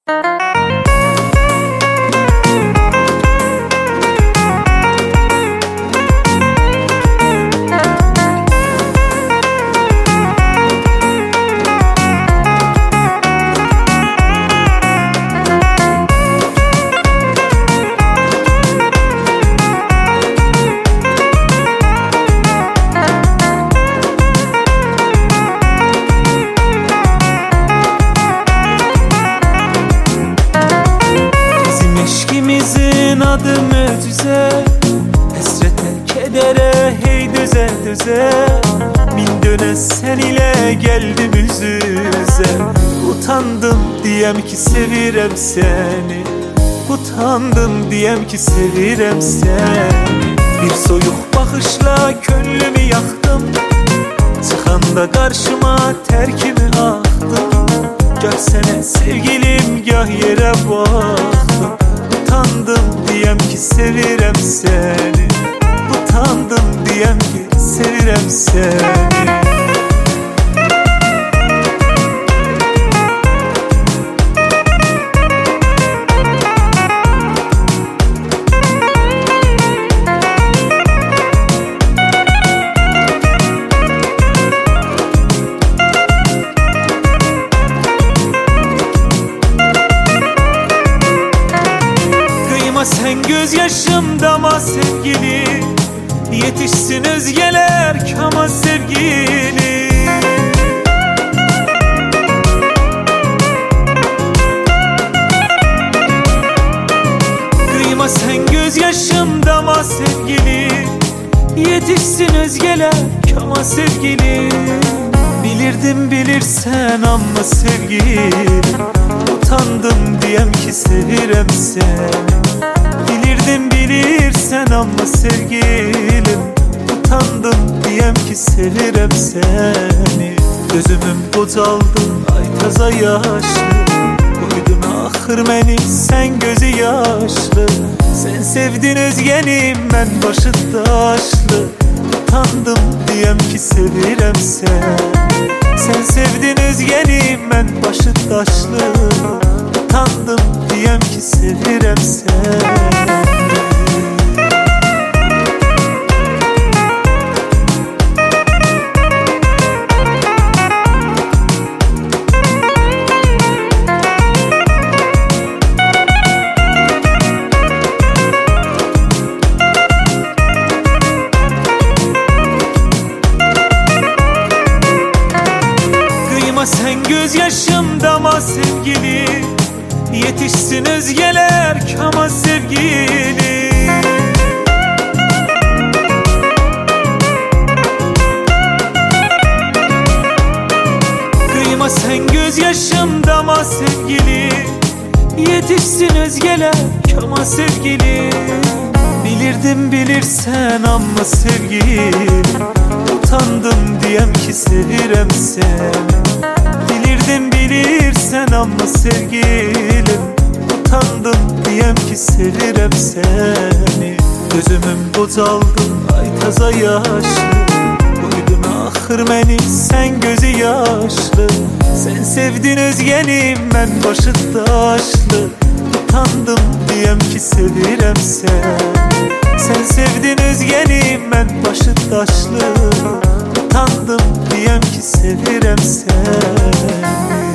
Adı möcüze, esrete, kedere, hey düze düze. Min döne sen ile geldim yüz yüze. Utandım diyem ki sevirem seni, utandım diyem ki sevirem seni. Bir soyuk bakışla könlümü yaktım, çıkanda karşıma terkimi aktım. Görsene sevgilim gah yere baktım. Utandım diyem ki sevirem seni, utandım diyem ki sevirem seni. Sen gözyaşımdama sevgili, yetişsin özgeler kama sevgili. Kıyma sen gözyaşımdama sevgili, yetişsin özgeler kama sevgili. Bilirdim bilirsen ama sevgilim, utandım diyem ki sevirem seni. Bilirdim bilirsen ama sevgilim, utandım diyem ki sevirem seni. Gözümün bocaldı ay taza yaşlı, koydun ahır beni sen gözü yaşlı. Sen sevdin özgenim ben başı taşlı, utandım diyem ki sevirem seni. Sen sevdin özgenim ben başı taşlı, utandım diyem ki sevirem seni. Sen gözyaşımdama sevgili, yetişsin özgeler kama sevgili. Kıyma sen gözyaşımdama sevgili, yetişsin özgeler kama sevgili. Bilirdim bilirsen ama sevgilim, utandım diyem ki sevirem seni. Bilirdim bilirsen ama sevgilim, utandım diyem ki sevirem seni. Gözümün bocaldı ay taza yaşlı, koydun ahır beni sen gözü yaşlı. Sen sevdin özgenim ben başı taşlı, utandım diyem ki sevirem seni. Sen sevdin özgenim ben başı taşlı, utandım diyem ki sevirem seni.